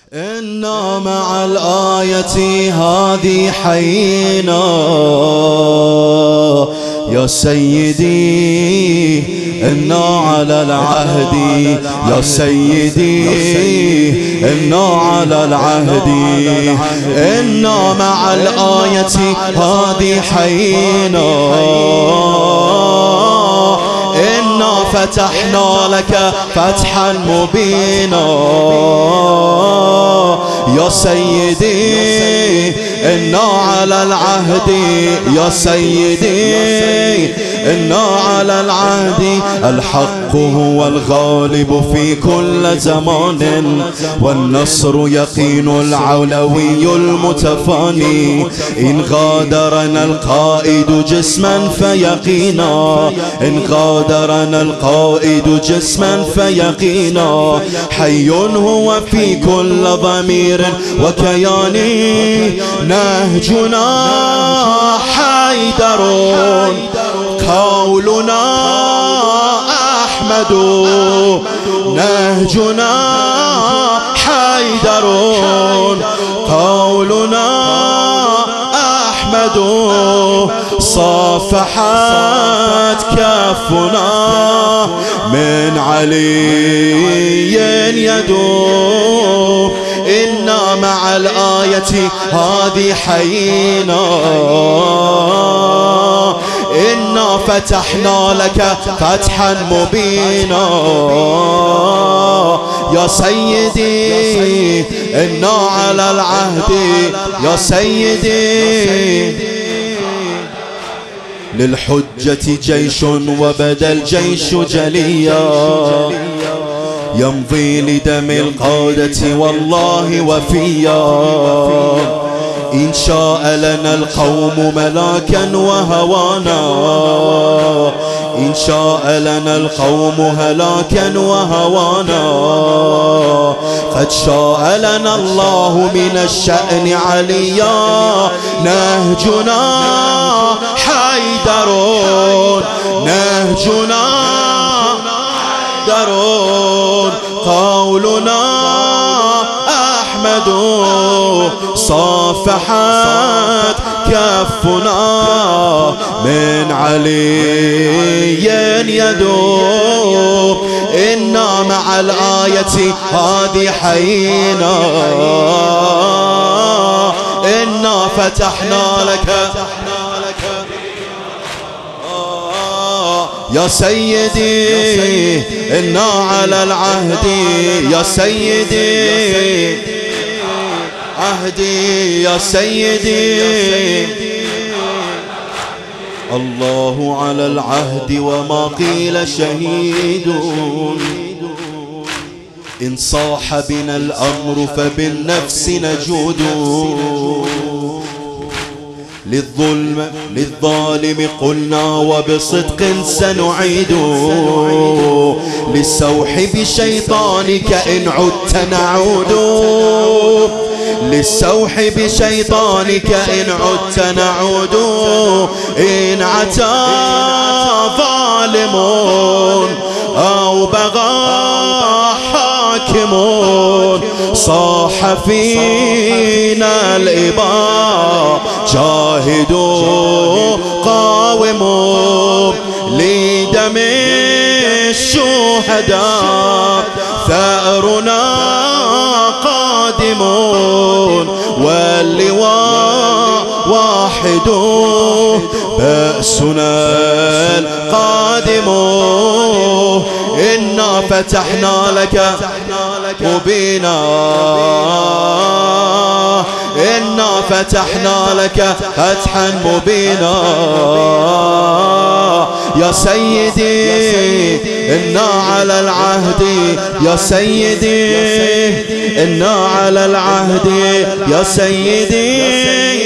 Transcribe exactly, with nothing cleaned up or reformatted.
إنا مع الآية هذه حينا يا سيدي، إنا على العهد يا سيدي، إنا على العهد. إنا مع الآية هذه حينا إنا فتحنا لك فتحا مبينا يا سيدي، إنا على العهد يا سيدي، إنا على العهد. الحق هو الغالب في كل زمان، والنصر يقين العلوي المتفاني. إن غادرنا القائد جسما فيقينا، إن غادرنا القائد جسما فيقينا. حي هو في كل ضمير وكيان، نهجنا حيدر قولنا أحمد. نهجنا حيدر قولنا أحمد. صافحت كفنا من علي يدوم. إنا مع الآية هذه حينا إنا فتحنا لك فتحا مبينا يا سيدي، إنا على العهد يا سيدي. للحجة جيش وبدا الجيش جليا، يمضي لدم القادة والله وفيا. إن شاء لنا القوم ملاكا وهوانا، إن شاء لنا القوم هلاكا وهوانا. قد شاء لنا الله من الشأن عليا. نهجنا حيدر نهجنا حيدر قولنا أحمد. صافحت كفنا من علي يدوم. إنا مع الآية هذه حينا إنا فتحنا لك يا سيدي، إنا على العهد يا سيدي، عهدي يا سيدي. الله على العهد وما قيل شهيد. إن صاح بنا الأمر فبالنفس نجود. للظلم للظالم قلنا وبصدق سنعيد. للسوح بشيطانك إن عدت نعود. للسوح بشيطانك إن عدت نعود. إن عتى ظالم أو بغى حاكم صاح فينا الإباء. جاهدوا قاوموا لدم الشهداء. ثأرنا قادمون واللواء واحد. بأسنا القادم. إنا فتحنا لك مبينا إنا فتحنا لك فتحا مبينا يا سيدي. إنا على العهد يا سيدي، إنا على العهد يا سيدي.